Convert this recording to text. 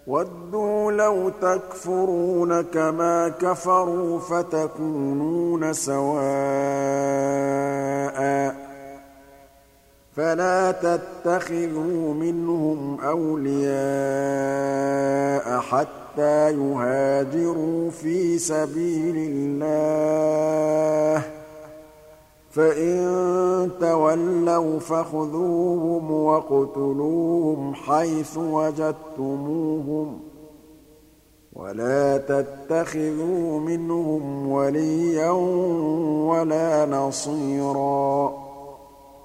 وَدُّوا لَوْ تَكْفُرُونَ كَمَا كَفَرُوا فَتَكُونُونَ سَوَاءً ۖ فَلَا تَتَّخِذُوا مِنْهُمْ أَوْلِيَاءَ حَتَّىٰ يُهَاجِرُوا فِي سَبِيلِ اللَّهِ ۚ فَإِن تَوَلَّوْا فَخُذُوهُمْ وَاقْتُلُوهُمْ حَيْثُ وَجَدتُّمُوهُمْ ۖ وَلَا تَتَّخِذُوا مِنْهُمْ وَلِيًّا وَلَا نَصِيرًا